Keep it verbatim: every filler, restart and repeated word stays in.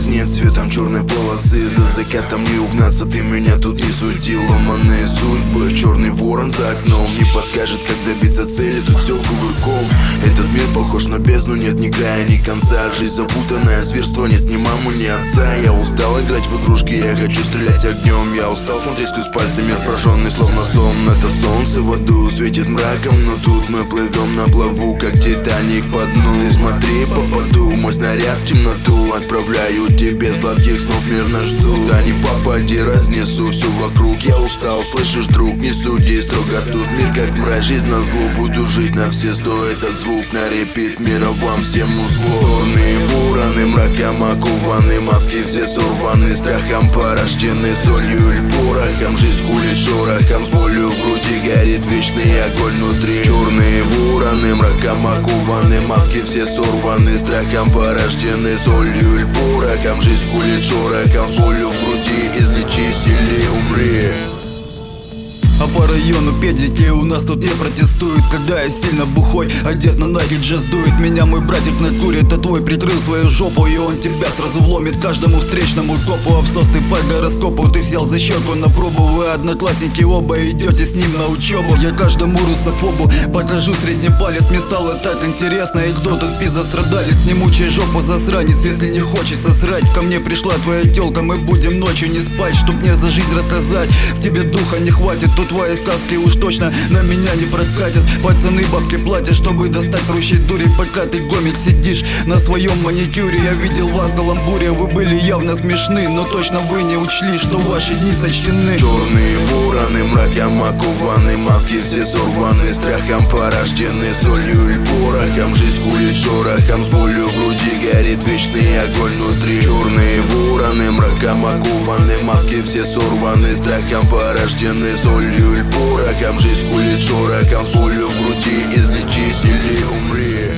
нет цветом черной полосы. За закатом не угнаться, ты меня тут не суди. Ломаные судьбы, черный ворон за окном не подскажет, как добиться цели, тут все кувырком. Этот мир похож на бездну, нет ни края, ни конца. Жизнь запутанная, зверство, нет ни мамы, ни отца. Я устал играть в игрушки, я хочу стрелять огнем. Я устал смотреть сквозь пальцы, мир прожженный словно сон. Это солнце в аду светит мраком, но тут мы плывем на плаву, как Титаник по дну. Ты смотри, попаду, мой снаряд в темноту. Отправляю тебе сладких снов, мирно жду. Да не попади, разнесу все вокруг. Я устал, слышишь, друг, не суди строго. Тут мир как мразь, жизнь на зло. Буду жить на все сто, этот звук на репит. Мира вам всем узло. Черные вороны, мраком окованы, маски все сорваны, страхом порождены, солью или порохом. Жизнь кулит шорохом, с болью в груди горит вечный огонь внутри. Черные вороны, мраком окованы, маски все сорваны, страхом порождены, солью или порохом. Жизнь кулит шорохом, с болью в груди, излечись или умри. А по району педики у нас тут не протестуют. Когда я сильно бухой, одет на Nike, джаз дует. Меня мой братик на туре, это твой прикрыл свою жопу, и он тебя сразу вломит каждому встречному копу. Обсос ты по гороскопу, ты взял за щеку на пробу. Вы одноклассники оба, идете с ним на учебу. Я каждому русофобу покажу средний палец. Мне стало так интересно, и кто тут пизда страдалец. Не мучай жопу, засранец, если не хочется срать. Ко мне пришла твоя тёлка, мы будем ночью не спать, чтоб мне за жизнь рассказать. В тебе духа не хватит, тут твои сказки уж точно на меня не прокатят. Пацаны бабки платят, чтобы достать прущей дури. Пока ты, гомик, сидишь на своем маникюре. Я видел вас в каламбуре, вы были явно смешны, но точно вы не учли, что ваши дни сочтены. Черные вороны, мраком окованы, маски все сорваны, страхом порождены, солью и порохом. Жизнь кулит шорохом, с болью в груди горит вечный огонь внутри. Черные вороны, мраком окованы, маски все сорваны, страхом порождены, солью и порохом. Жизнь кулит шорохом, с болью в груди, излечись или умри.